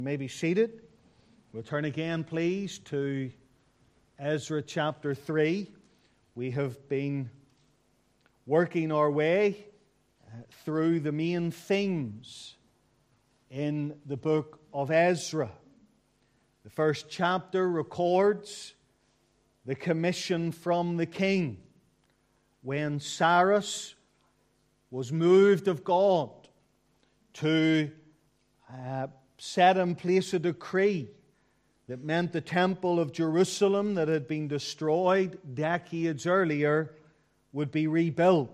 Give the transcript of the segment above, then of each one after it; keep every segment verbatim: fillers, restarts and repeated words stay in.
You may be seated. We'll turn again, please, to Ezra chapter three. We have been working our way through the main themes in the book of Ezra. The first chapter records the commission from the king when Cyrus was moved of God to uh, set in place a decree that meant the temple of Jerusalem that had been destroyed decades earlier would be rebuilt.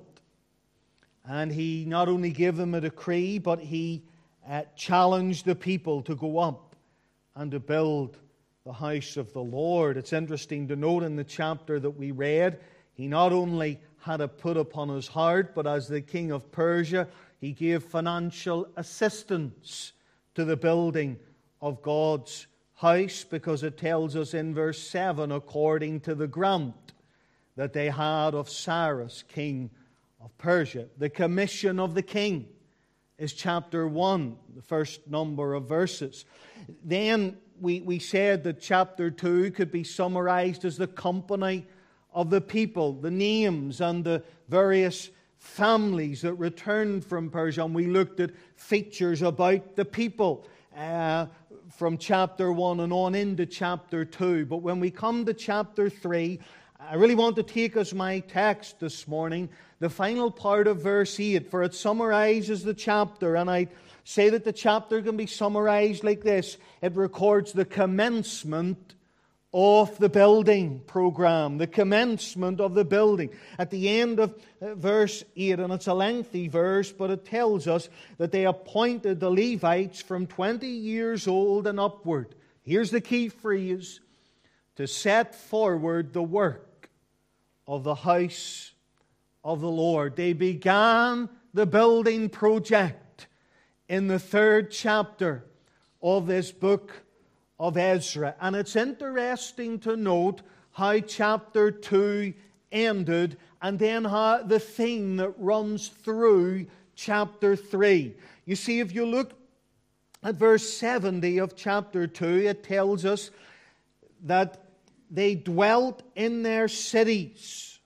And he not only gave them a decree, but he uh, challenged the people to go up and to build the house of the Lord. It's interesting to note in the chapter that we read, he not only had it put upon his heart, but as the king of Persia, he gave financial assistance to the building of God's house, because it tells us in verse seven, according to the grant that they had of Cyrus, king of Persia. The commission of the king is chapter one, the first number of verses. Then we, we said that chapter two could be summarized as the company of the people, the names and the various families that returned from Persia. And we looked at features about the people uh, from chapter one and on into chapter two. But when we come to chapter three, I really want to take as my text this morning the final part of verse eight, for it summarizes the chapter. And I say that the chapter can be summarized like this. It records the commencement of the building program, the commencement of the building. At the end of verse eight, and it's a lengthy verse, but it tells us that they appointed the Levites from twenty years old and upward. Here's the key phrase: to set forward the work of the house of the Lord. They began the building project in the third chapter of this book of Ezra. And it's interesting to note how chapter two ended, and then how the theme that runs through chapter three. You see, if you look at verse seventy of chapter two, it tells us that they dwelt in their cities,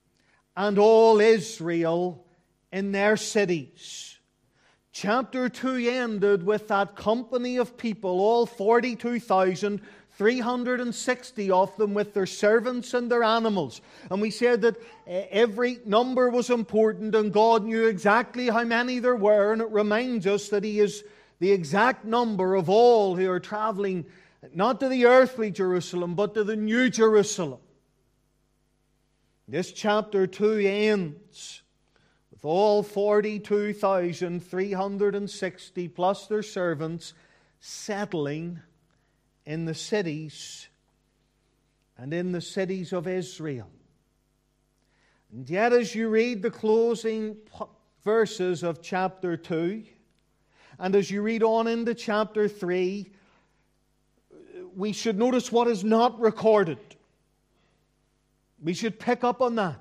and all Israel in their cities. Chapter two ended with that company of people, all forty-two thousand three hundred sixty of them, with their servants and their animals. And we said that every number was important, and God knew exactly how many there were. And it reminds us that He is the exact number of all who are traveling, not to the earthly Jerusalem, but to the new Jerusalem. This chapter two ends with all forty-two thousand three hundred sixty plus their servants settling in the cities and in the cities of Israel. And yet, as you read the closing verses of chapter two, and as you read on into chapter three, we should notice what is not recorded. We should pick up on that.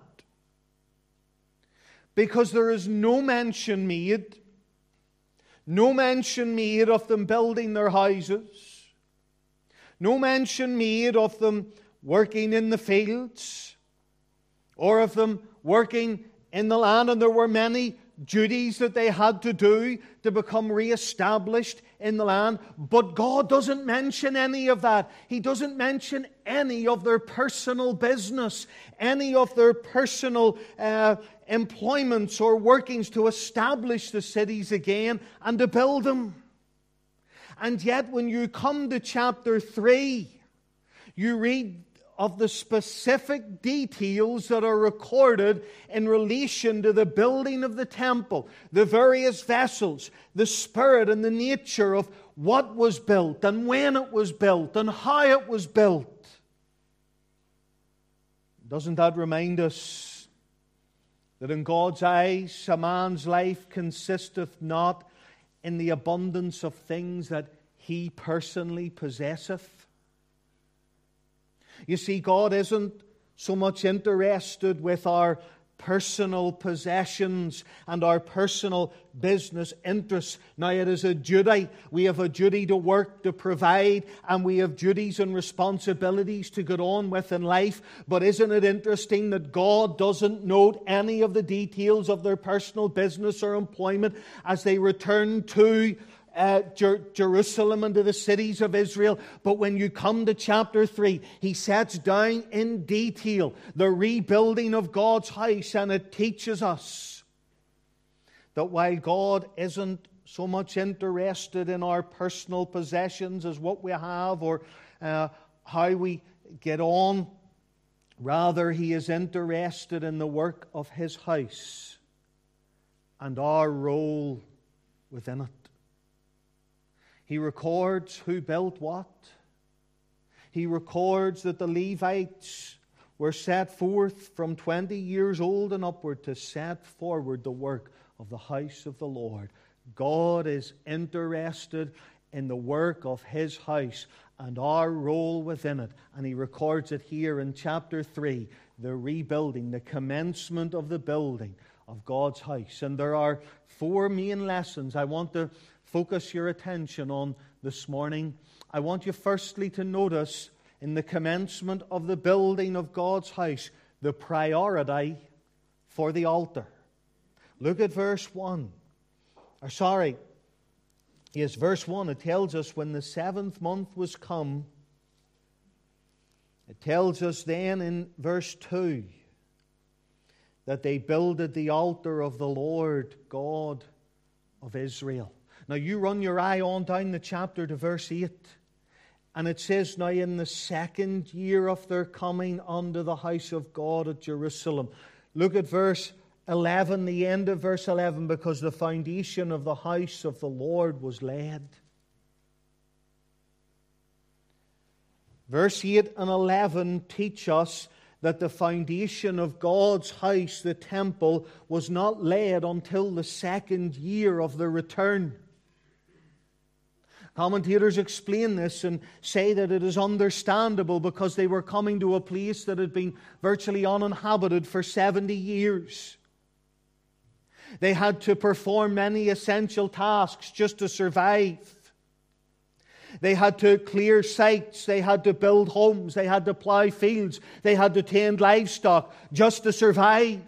Because there is no mention made, no mention made of them building their houses, no mention made of them working in the fields, or of them working in the land. And there were many duties that they had to do to become re-established in the land. But God doesn't mention any of that. He doesn't mention any of their personal business, any of their personal uh, employments or workings to establish the cities again and to build them. And yet when you come to chapter three, you read of the specific details that are recorded in relation to the building of the temple, the various vessels, the spirit and the nature of what was built and when it was built and how it was built. Doesn't that remind us that in God's eyes a man's life consisteth not in the abundance of things that he personally possesseth? You see, God isn't so much interested with our personal possessions and our personal business interests. Now, it is a duty. We have a duty to work, to provide, and we have duties and responsibilities to get on with in life. But isn't it interesting that God doesn't note any of the details of their personal business or employment as they return to Uh, Jer- Jerusalem and to the cities of Israel? But when you come to chapter three, he sets down in detail the rebuilding of God's house, and it teaches us that while God isn't so much interested in our personal possessions as what we have or uh, how we get on, rather he is interested in the work of his house and our role within it. He records who built what. He records that the Levites were set forth from twenty years old and upward to set forward the work of the house of the Lord. God is interested in the work of his house and our role within it. And he records it here in chapter three, the rebuilding, the commencement of the building of God's house. And there are four main lessons I want to focus your attention on this morning. I want you firstly to notice in the commencement of the building of God's house the priority for the altar. Look at verse one. Or sorry, yes, verse one. It tells us when the seventh month was come. It tells us then in verse two that they builded the altar of the Lord God of Israel. Now you run your eye on down the chapter to verse eight. And it says, now in the second year of their coming unto the house of God at Jerusalem. Look at verse eleven, the end of verse eleven, because the foundation of the house of the Lord was laid. Verse eight and eleven teach us that the foundation of God's house, the temple, was not laid until the second year of the return. Commentators explain this and say that it is understandable because they were coming to a place that had been virtually uninhabited for seventy years. They had to perform many essential tasks just to survive. They had to clear sites, they had to build homes, they had to plough fields, they had to tend livestock just to survive.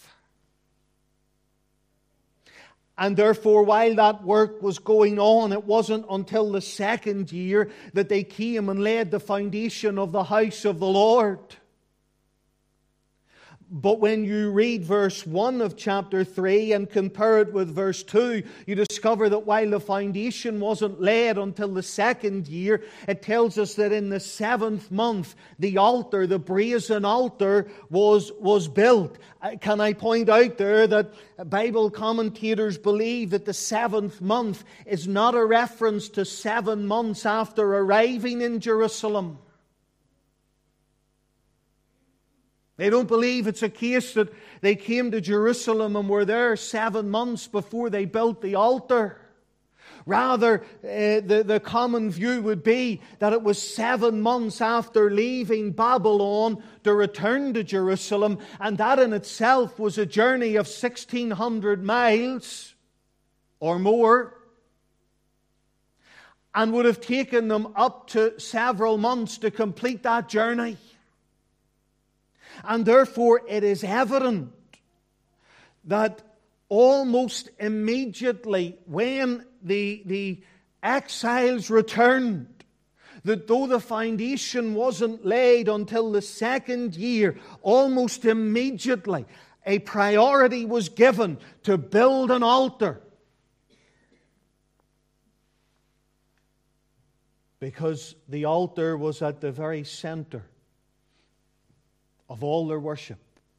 And therefore, while that work was going on, it wasn't until the second year that they came and laid the foundation of the house of the Lord. But when you read verse one of chapter three and compare it with verse two, you discover that while the foundation wasn't laid until the second year, it tells us that in the seventh month, the altar, the brazen altar, was, was built. Can I point out there that Bible commentators believe that the seventh month is not a reference to seven months after arriving in Jerusalem. They don't believe it's a case that they came to Jerusalem and were there seven months before they built the altar. Rather, uh, the, the common view would be that it was seven months after leaving Babylon to return to Jerusalem, and that in itself was a journey of sixteen hundred miles or more, and would have taken them up to several months to complete that journey. And therefore, it is evident that almost immediately when the, the exiles returned, that though the foundation wasn't laid until the second year, almost immediately a priority was given to build an altar. Because the altar was at the very center of all their worship.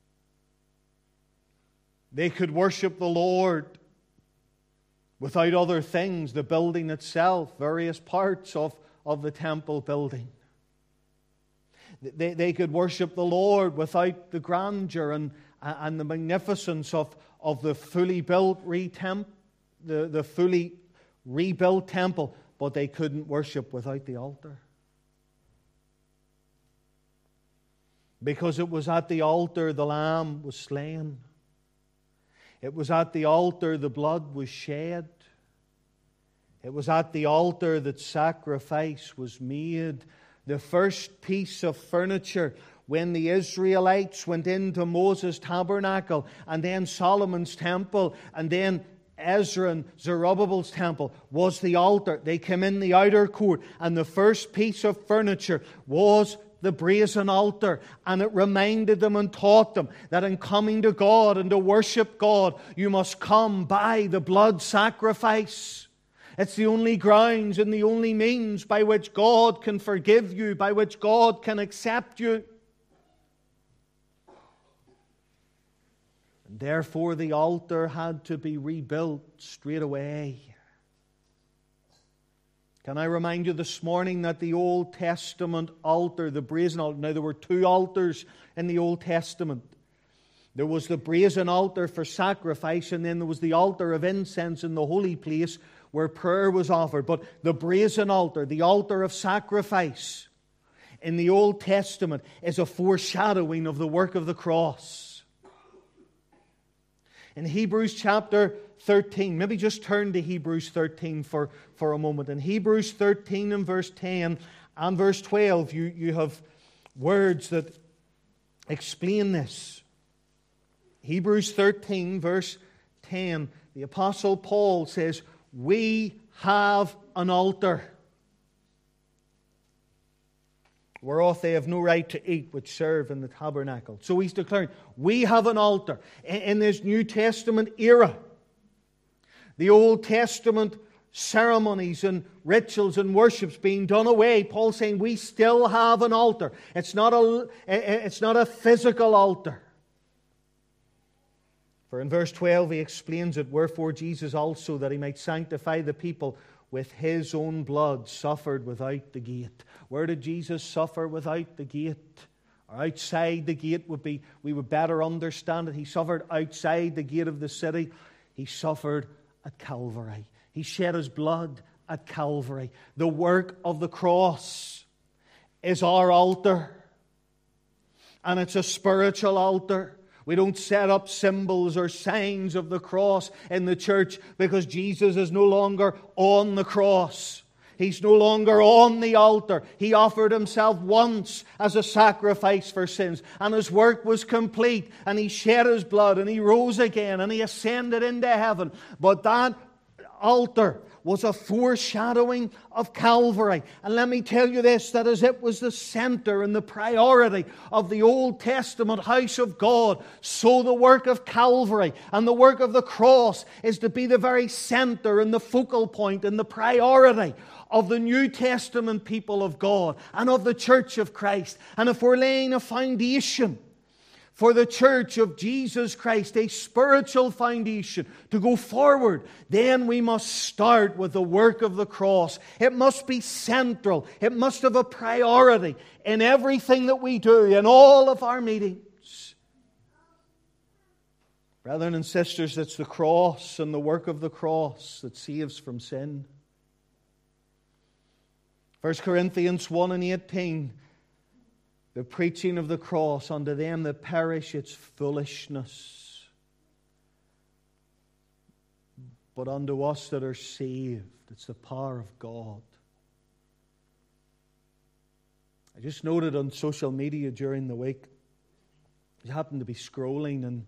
They could worship the Lord without other things, the building itself, various parts of, of the temple building. They, they could worship the Lord without the grandeur and, and the magnificence of, of the fully built re-temp, the, the fully rebuilt temple, but they couldn't worship without the altar. because it was at the altar the lamb was slain. It was at the altar the blood was shed. It was at the altar that sacrifice was made. The first piece of furniture when the Israelites went into Moses' tabernacle and then Solomon's temple and then Ezra and Zerubbabel's temple was the altar. They came in the outer court, and the first piece of furniture was the brazen altar, and it reminded them and taught them that in coming to God and to worship God, you must come by the blood sacrifice. It's the only grounds and the only means by which God can forgive you, by which God can accept you. And therefore the altar had to be rebuilt straight away. Can I remind you this morning that the Old Testament altar, the brazen altar, now there were two altars in the Old Testament. There was the brazen altar for sacrifice, and then there was the altar of incense in the holy place where prayer was offered. But the brazen altar, the altar of sacrifice in the Old Testament, is a foreshadowing of the work of the cross. In Hebrews chapter thirteen, maybe just turn to Hebrews thirteen for, for a moment. In Hebrews thirteen and verse ten and verse twelve, you, you have words that explain this. Hebrews thirteen, verse ten, the Apostle Paul says, "We have an altar whereof they have no right to eat, which serve in the tabernacle." So he's declaring, we have an altar. In this New Testament era, the Old Testament ceremonies and rituals and worships being done away, Paul's saying we still have an altar. It's not a, it's not a physical altar. For in verse twelve he explains it, "Wherefore Jesus also, that he might sanctify the people with his own blood, suffered without the gate." Where did Jesus suffer without the gate? Or outside the gate would be, we would better understand it. He suffered outside the gate of the city. He suffered at Calvary. He shed his blood at Calvary. The work of the cross is our altar. And it's a spiritual altar. We don't set up symbols or signs of the cross in the church because Jesus is no longer on the cross. He's no longer on the altar. He offered himself once as a sacrifice for sins, and his work was complete, and he shed his blood, and he rose again, and he ascended into heaven. But that altar was a foreshadowing of Calvary. And let me tell you this, that as it was the center and the priority of the Old Testament house of God, so the work of Calvary and the work of the cross is to be the very center and the focal point and the priority of the New Testament people of God and of the Church of Christ. And if we're laying a foundation for the Church of Jesus Christ, a spiritual foundation to go forward, then we must start with the work of the cross. It must be central. It must have a priority in everything that we do, in all of our meetings. Brethren and sisters, it's the cross and the work of the cross that saves from sin. First Corinthians one and eighteen, the preaching of the cross unto them that perish, it's foolishness. But unto us that are saved, it's the power of God. I just noted on social media during the week, I happened to be scrolling and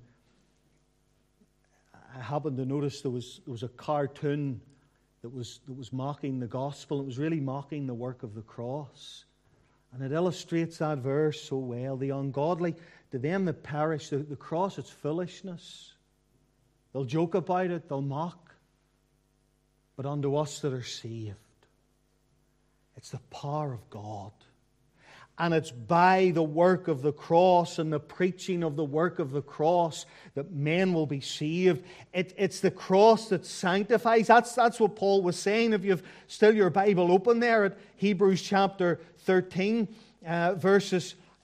I happened to notice there was, there was a cartoon that was, that was mocking the gospel. It was really mocking the work of the cross. And it illustrates that verse so well. The ungodly, to them that perish, the, the cross, it's foolishness. They'll joke about it, they'll mock. But unto us that are saved, it's the power of God. And it's by the work of the cross and the preaching of the work of the cross that men will be saved. It, it's the cross that sanctifies. That's, that's what Paul was saying. If you've still your Bible open there at Hebrews chapter thirteen, uh, verses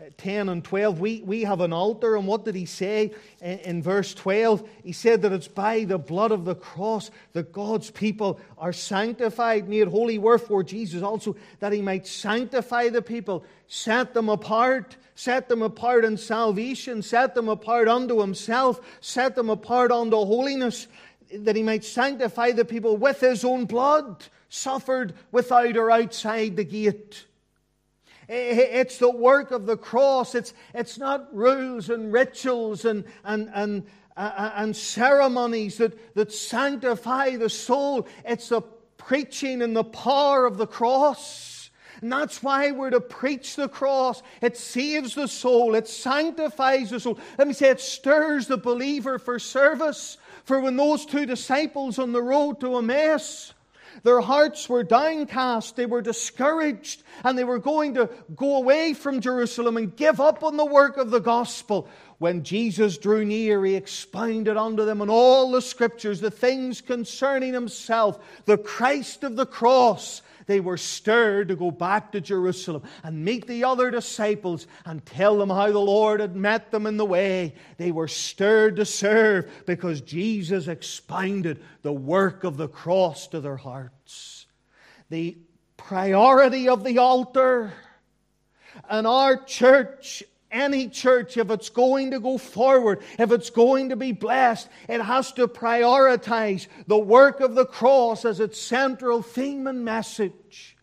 ten and twelve, we, we have an altar. And what did he say in, in verse twelve? He said that it's by the blood of the cross that God's people are sanctified, made holy. Wherefore Jesus also, that he might sanctify the people, set them apart, set them apart in salvation, set them apart unto himself, set them apart unto holiness, that he might sanctify the people with his own blood, suffered without or outside the gate. It's the work of the cross. It's, it's not rules and rituals and, and, and, uh, and ceremonies that, that sanctify the soul. It's the preaching and the power of the cross. And that's why we're to preach the cross. It saves the soul. It sanctifies the soul. Let me say, it stirs the believer for service. For when those two disciples on the road to Emmaus, their hearts were downcast, they were discouraged, and they were going to go away from Jerusalem and give up on the work of the gospel. When Jesus drew near, he expounded unto them in all the Scriptures the things concerning himself, the Christ of the cross. They were stirred to go back to Jerusalem and meet the other disciples and tell them how the Lord had met them in the way. They were stirred to serve because Jesus expounded the work of the cross to their hearts. The priority of the altar. And our church, any church, if it's going to go forward, if it's going to be blessed, it has to prioritize the work of the cross as its central theme and message.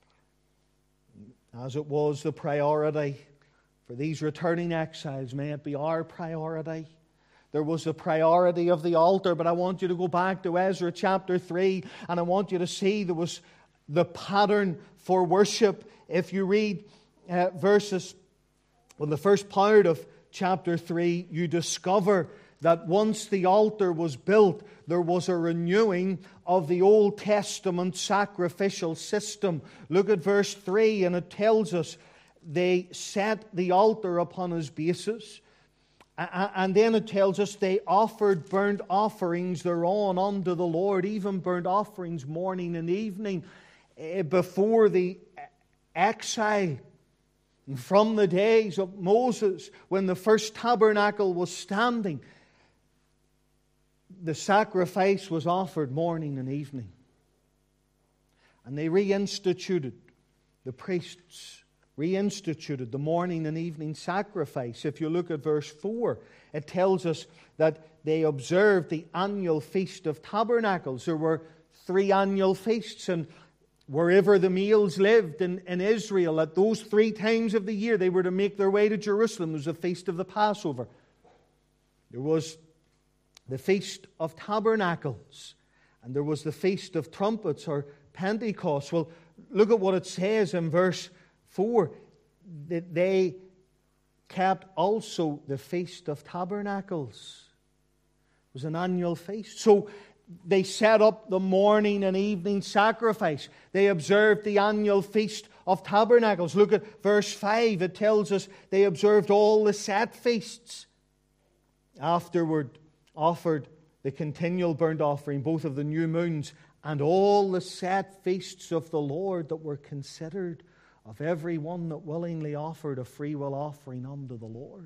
As it was the priority for these returning exiles, may it be our priority. There was the priority of the altar, but I want you to go back to Ezra chapter three, and I want you to see there was the pattern for worship. If you read uh, verses Well, the first part of chapter three, you discover that once the altar was built, there was a renewing of the Old Testament sacrificial system. Look at verse three, and it tells us they set the altar upon his basis. And then it tells us they offered burnt offerings thereon unto the Lord, even burnt offerings morning and evening before the exile. From the days of Moses, when the first tabernacle was standing, the sacrifice was offered morning and evening. And they reinstituted, the priests reinstituted the morning and evening sacrifice. If you look at verse four, it tells us that they observed the annual Feast of Tabernacles. There were three annual feasts, and wherever the males lived in, in Israel, at those three times of the year, they were to make their way to Jerusalem. There was a feast of the Passover. There was the Feast of Tabernacles. And there was the Feast of Trumpets, or Pentecost. Well, look at what it says in verse four. That they kept also the Feast of Tabernacles. It was an annual feast. So they set up the morning and evening sacrifice. They observed the annual Feast of Tabernacles. Look at verse five. It tells us they observed all the set feasts. Afterward, offered the continual burnt offering, both of the new moons and all the set feasts of the Lord that were considered, of every one that willingly offered a freewill offering unto the Lord.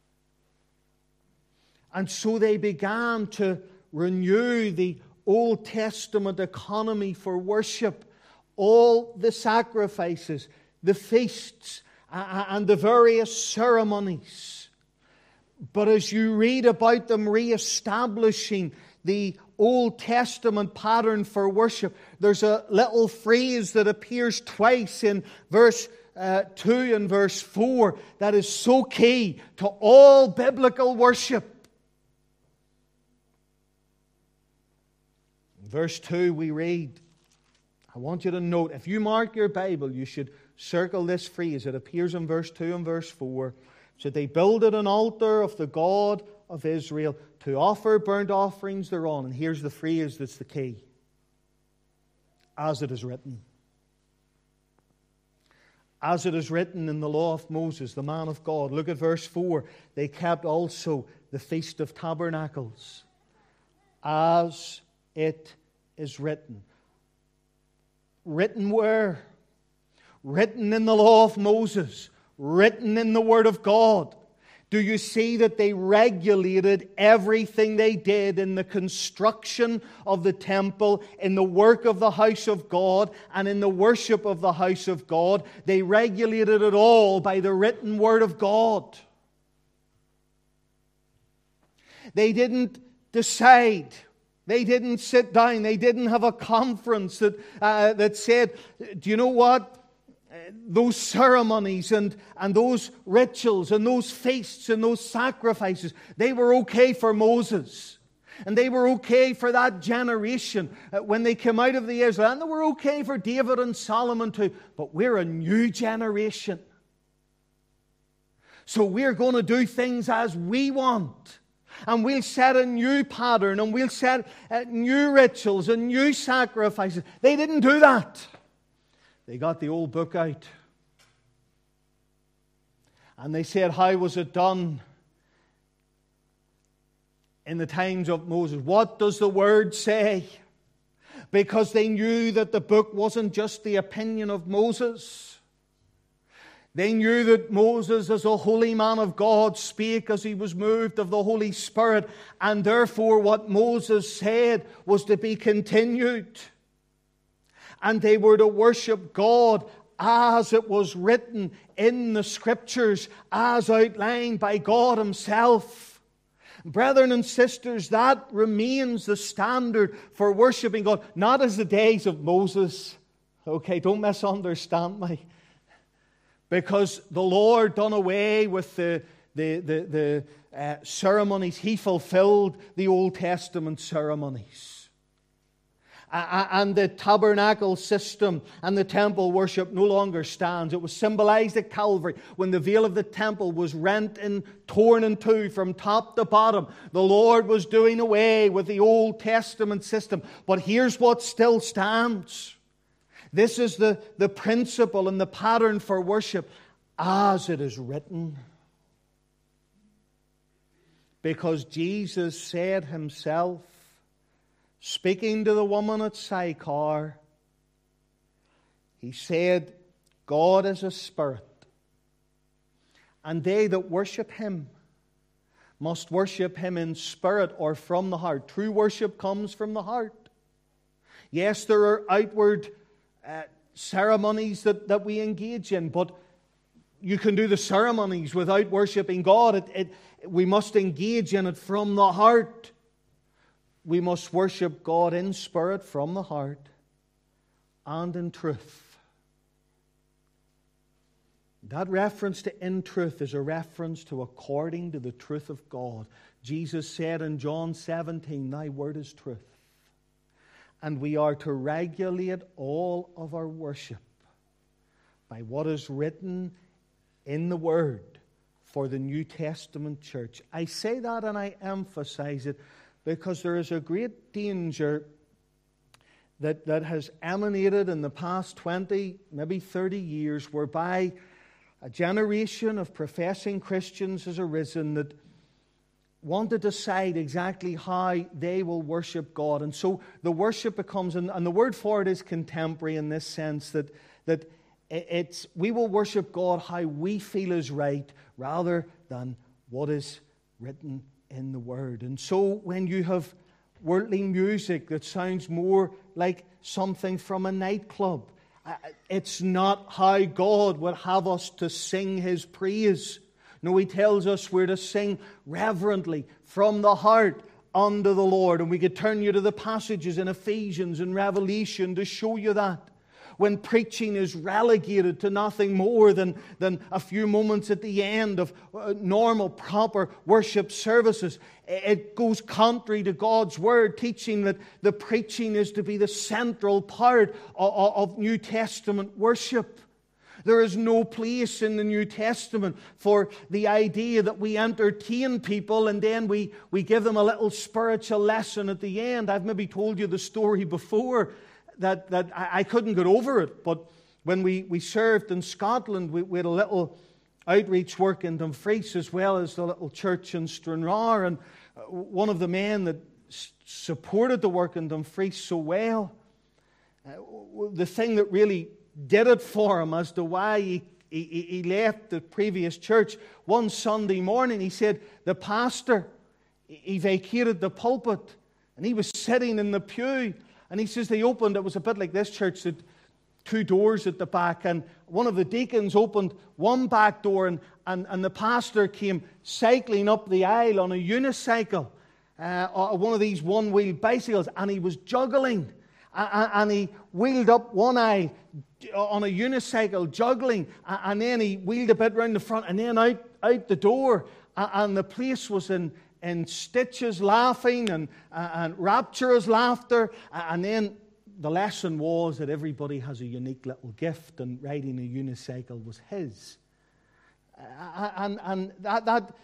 And so they began to renew the Old Testament economy for worship. All the sacrifices, the feasts, and the various ceremonies. But as you read about them re-establishing the Old Testament pattern for worship, there's a little phrase that appears twice in verse uh, two and verse four that is so key to all biblical worship. In verse two we read, I want you to note, if you mark your Bible, you should circle this phrase. It appears in verse two and verse four. So they builded an altar of the God of Israel to offer burnt offerings thereon. And here's the phrase that's the key. As it is written. As it is written in the law of Moses, the man of God. Look at verse four. They kept also the Feast of Tabernacles. As it is written. Written where? Written in the law of Moses. written in the Word of God? Do you see that they regulated everything they did in the construction of the temple, in the work of the house of God, and in the worship of the house of God? They regulated it all by the written Word of God. They didn't decide. They didn't sit down. They didn't have a conference that, uh, that said, do you know what? Those ceremonies and, and those rituals and those feasts and those sacrifices, they were okay for Moses. And they were okay for that generation when they came out of the Israel. And they were okay for David and Solomon too. But we're a new generation. So we're going to do things as we want. And we'll set a new pattern and we'll set uh, new rituals and new sacrifices. They didn't do that. They got the old book out. And they said, how was it done in the times of Moses? What does the Word say? Because they knew that the book wasn't just the opinion of Moses. They knew that Moses, as a holy man of God, spake as he was moved of the Holy Spirit. And therefore what Moses said was to be continued. And they were to worship God as it was written in the Scriptures, as outlined by God Himself. Brethren and sisters, that remains the standard for worshiping God. Not as the days of Moses. Okay, don't misunderstand me. Because the Lord done away with the, the, the, the uh, ceremonies. He fulfilled the Old Testament ceremonies. And the tabernacle system and the temple worship no longer stands. It was symbolized at Calvary when the veil of the temple was rent and torn in two from top to bottom. The Lord was doing away with the Old Testament system. But here's what still stands. This is the, the principle and the pattern for worship as it is written. Because Jesus said Himself, speaking to the woman at Sychar, He said, God is a spirit, and they that worship Him must worship Him in spirit or from the heart. True worship comes from the heart. Yes, there are outward uh, ceremonies that, that we engage in, but you can do the ceremonies without worshiping God. It, it, we must engage in it from the heart. We must worship God in spirit from the heart and in truth. That reference to in truth is a reference to according to the truth of God. Jesus said in John seventeen, Thy word is truth. And we are to regulate all of our worship by what is written in the Word for the New Testament church. I say that and I emphasize it because there is a great danger that, that has emanated in the past twenty, maybe thirty years, whereby a generation of professing Christians has arisen that want to decide exactly how they will worship God. And so the worship becomes, and, and the word for it is contemporary in this sense, that, that it's we will worship God how we feel is right rather than what is written in the Word. And so when you have worldly music that sounds more like something from a nightclub, it's not how God would have us to sing His praise. No, He tells us we're to sing reverently from the heart unto the Lord. And we could turn you to the passages in Ephesians and Revelation to show you that. When preaching is relegated to nothing more than, than a few moments at the end of normal, proper worship services, it goes contrary to God's Word, teaching that the preaching is to be the central part of, of New Testament worship. There is no place in the New Testament for the idea that we entertain people and then we, we give them a little spiritual lesson at the end. I've maybe told you the story before that, that I, I couldn't get over it. But when we, we served in Scotland, we, we had a little outreach work in Dumfries as well as the little church in Stranraer. And one of the men that s- supported the work in Dumfries so well, uh, the thing that really did it for him as to why he, he, he, he left the previous church one Sunday morning. He said the pastor, he vacated the pulpit, and he was sitting in the pew. And he says they opened, it was a bit like this church, that two doors at the back, and one of the deacons opened one back door, and, and, and the pastor came cycling up the aisle on a unicycle, uh, one of these one-wheel bicycles, and he was juggling. And he wheeled up one aisle on a unicycle, juggling, and then he wheeled a bit round the front, and then out, out the door, and the place was in, in stitches, laughing, and, and rapturous laughter. And then the lesson was that everybody has a unique little gift, and riding a unicycle was his. And, and that, that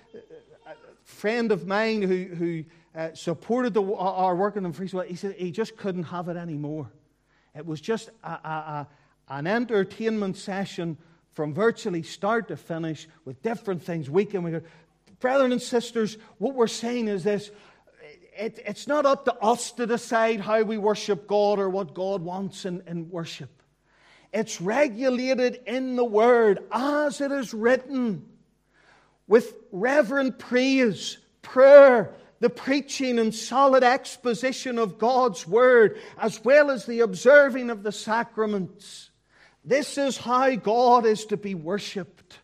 friend of mine who, who uh, supported the, our work in Freeswell, he said he just couldn't have it anymore. It was just a, a, a, an entertainment session from virtually start to finish with different things week in, week out. Brethren and sisters, what we're saying is this: it, it's not up to us to decide how we worship God or what God wants in, in worship. It's regulated in the Word as it is written, with reverent praise, prayer, the preaching and solid exposition of God's Word, as well as the observing of the sacraments. This is how God is to be worshipped.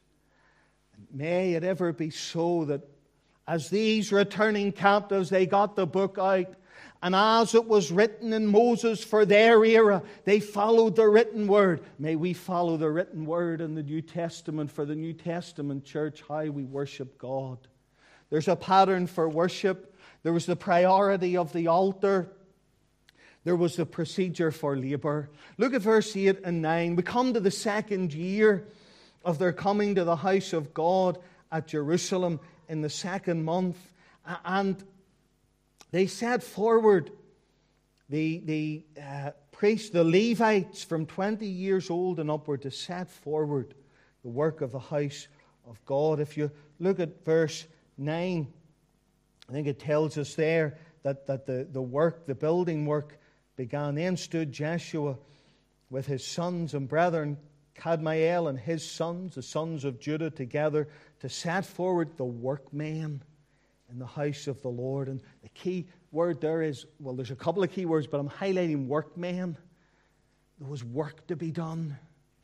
May it ever be so that as these returning captives, they got the book out, and as it was written in Moses for their era, they followed the written Word. May we follow the written Word in the New Testament for the New Testament church, how we worship God. There's a pattern for worship. There was the priority of the altar. There was the procedure for labor. Look at verse eight and nine. We come to the second year of their coming to the house of God at Jerusalem in the second month. And they set forward the, the uh, priests, the Levites from twenty years old and upward, to set forward the work of the house of God. If you look at verse nine, I think it tells us there that, that the, the work, the building work began. Then stood Joshua with his sons and brethren, Kadmiel and his sons, the sons of Judah, together to set forward the workmen in the house of the Lord. And the key word there is, well, there's a couple of key words, but I'm highlighting workmen. There was work to be done.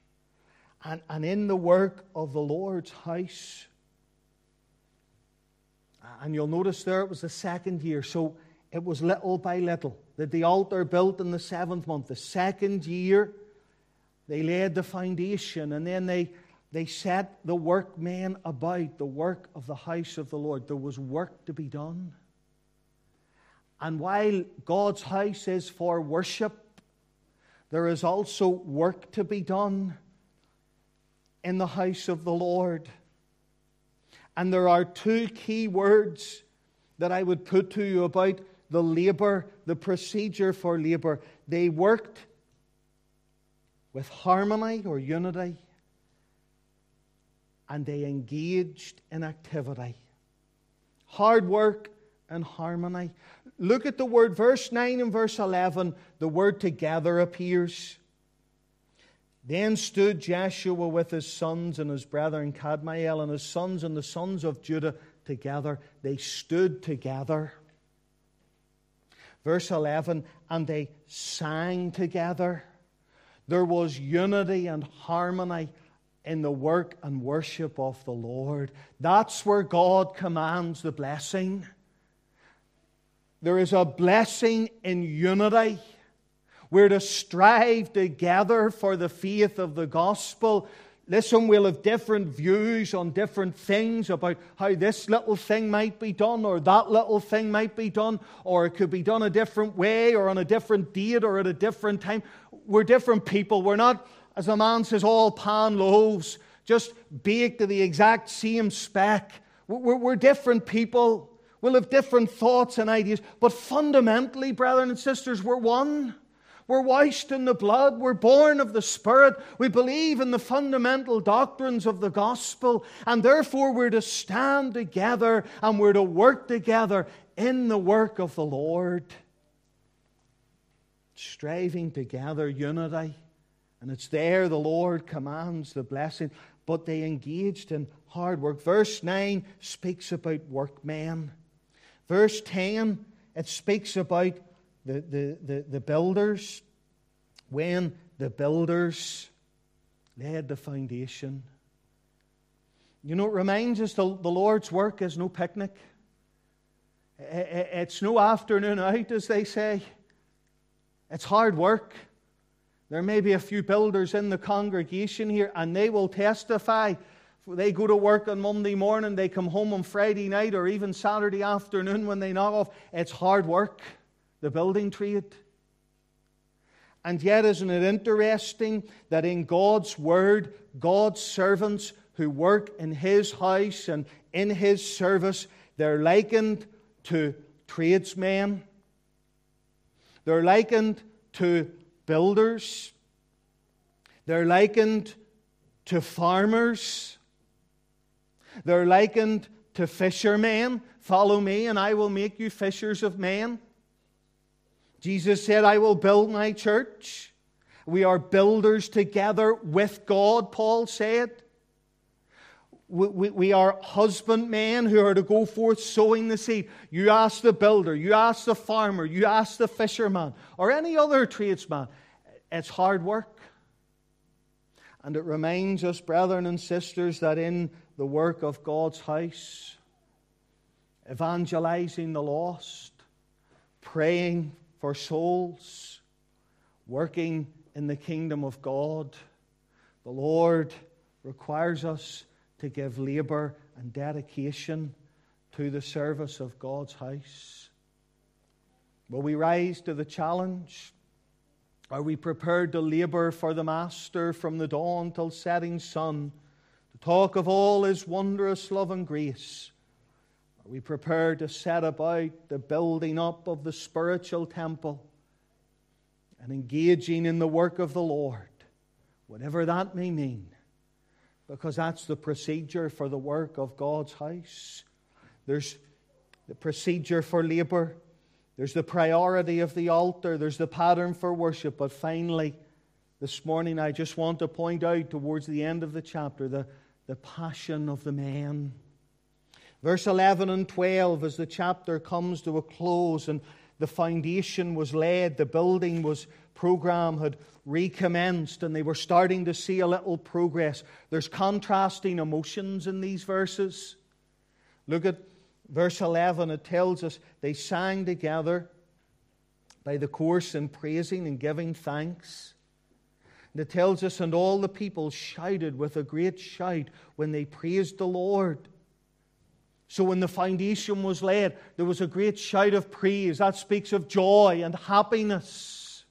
And, and in the work of the Lord's house, and you'll notice there it was the second year, so it was little by little that the altar built in the seventh month. The second year, they laid the foundation, and then they, they set the workmen about the work of the house of the Lord. There was work to be done. And while God's house is for worship, there is also work to be done in the house of the Lord. And there are two key words that I would put to you about the labor, the procedure for labor. They worked with harmony or unity, and they engaged in activity. Hard work and harmony. Look at the word, verse nine and verse eleven, the word together appears. Then stood Joshua with his sons and his brethren, Kadmiel and his sons and the sons of Judah together. They stood together. Verse eleven, and they sang together. There was unity and harmony in the work and worship of the Lord. That's where God commands the blessing. There is a blessing in unity. We're to strive together for the faith of the gospel. Listen, we'll have different views on different things about how this little thing might be done or that little thing might be done, or it could be done a different way or on a different date or at a different time. We're different people. We're not, as a man says, all pan loaves, just baked to the exact same spec. We're, we're different people. We'll have different thoughts and ideas. But fundamentally, brethren and sisters, we're one. We're washed in the blood. We're born of the Spirit. We believe in the fundamental doctrines of the gospel. And therefore we're to stand together and we're to work together in the work of the Lord. Striving together, unity And it's there the Lord commands the blessing. But they engaged in hard work. Verse nine speaks about workmen. Verse ten, it speaks about the, the, the, the builders. When the builders laid the foundation. You know, it reminds us the, the Lord's work is no picnic. It's no afternoon out, as they say. It's hard work. There may be a few builders in the congregation here, and they will testify. They go to work on Monday morning, they come home on Friday night, or even Saturday afternoon when they knock off. It's hard work, the building trade. And yet, isn't it interesting that in God's Word, God's servants who work in His house and in His service, they're likened to tradesmen. They're likened to builders. They're likened to farmers. They're likened to fishermen. Follow me and I will make you fishers of men. Jesus said, I will build my church. We are builders together with God, Paul said. We, we, we are husbandmen who are to go forth sowing the seed. You ask the builder, you ask the farmer, you ask the fisherman, or any other tradesman. It's hard work. And it reminds us, brethren and sisters, that in the work of God's house, evangelizing the lost, praying for souls, working in the kingdom of God, the Lord requires us to give labor and dedication to the service of God's house. Will we rise to the challenge? Are we prepared to labor for the Master from the dawn till setting sun, to talk of all His wondrous love and grace? Are we prepared to set about the building up of the spiritual temple and engaging in the work of the Lord, whatever that may mean? Because that's the procedure for the work of God's house. There's the procedure for labor. There's the priority of the altar. There's the pattern for worship. But finally, this morning I just want to point out towards the end of the chapter the, the passion of the men. Verse eleven and twelve, as the chapter comes to a close and the foundation was laid, the building was program had recommenced, and they were starting to see a little progress. There's contrasting emotions in these verses. Look at verse eleven. It tells us they sang together by the course in praising and giving thanks. And it tells us, and all the people shouted with a great shout when they praised the Lord. So when the foundation was laid, there was a great shout of praise. That speaks of joy and happiness.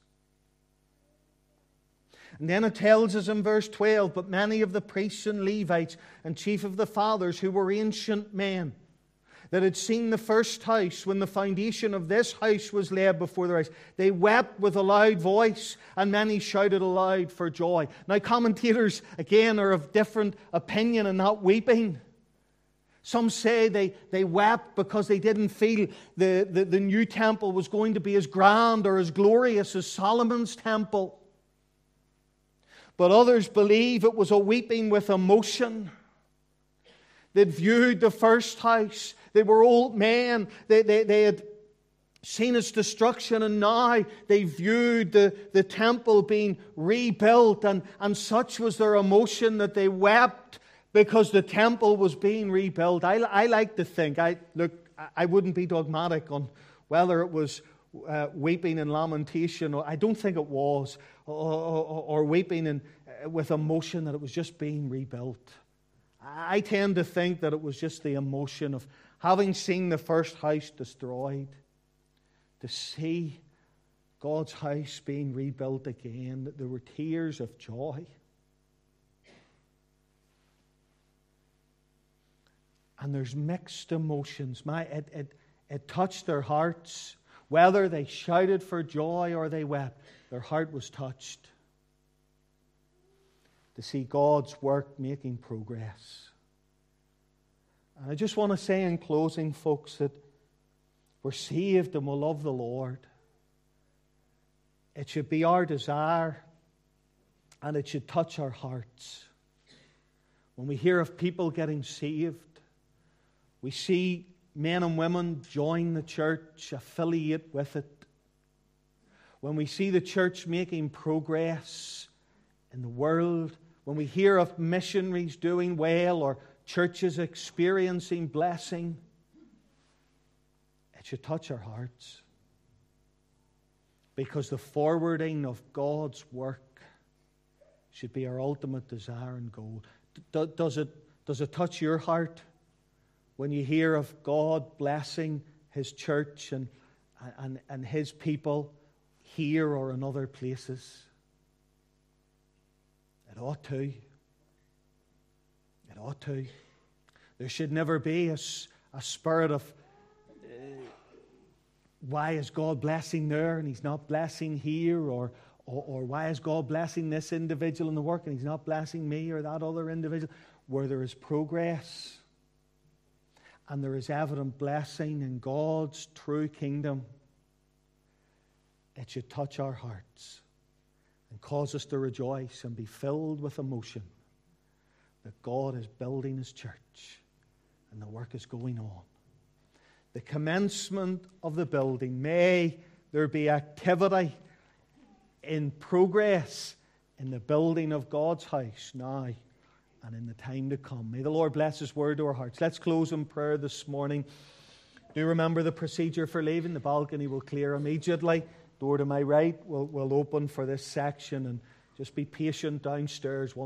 And then it tells us in verse twelve, but many of the priests and Levites and chief of the fathers, who were ancient men, that had seen the first house, when the foundation of this house was laid before their eyes, they wept with a loud voice, and many shouted aloud for joy. Now commentators, again, are of different opinion in that weeping. Some say they, they wept because they didn't feel the, the, the new temple was going to be as grand or as glorious as Solomon's temple. But others believe it was a weeping with emotion. They'd viewed the first house. They were old men. They, they, they had seen its destruction, and now they viewed the, the temple being rebuilt. And, and such was their emotion that they wept because the temple was being rebuilt. I, I like to think, I look, I wouldn't be dogmatic on whether it was uh, weeping and lamentation. Or, I don't think it was. Or, or, or weeping and, uh, with emotion that it was just being rebuilt. I tend to think that it was just the emotion of having seen the first house destroyed, to see God's house being rebuilt again, that there were tears of joy. And there's mixed emotions. My, it, it, it touched their hearts. Whether they shouted for joy or they wept, their heart was touched to see God's work making progress. And I just want to say in closing, folks, that we're saved and we'll love the Lord. It should be our desire And it should touch our hearts. When we hear of people getting saved, we see men and women join the church, affiliate with it. When we see the church making progress in the world, when we hear of missionaries doing well or churches experiencing blessing, it should touch our hearts. Because the forwarding of God's work should be our ultimate desire and goal. Does it, does it touch your heart when you hear of God blessing His church and, and, and His people here or in other places? It ought to. It ought to. There should never be a, a spirit of uh, why is God blessing there and He's not blessing here, or, or or why is God blessing this individual in the work and He's not blessing me or that other individual. Where there is progress and there is evident blessing in God's true kingdom, it should touch our hearts and cause us to rejoice and be filled with emotion that God is building His church and the work is going on. The commencement of the building, may there be activity in progress in the building of God's house now and in the time to come. May the Lord bless His word to our hearts. Let's close in prayer this morning. Do remember the procedure for leaving. The balcony will clear immediately. Door to my right will, will open for this section, and just be patient downstairs.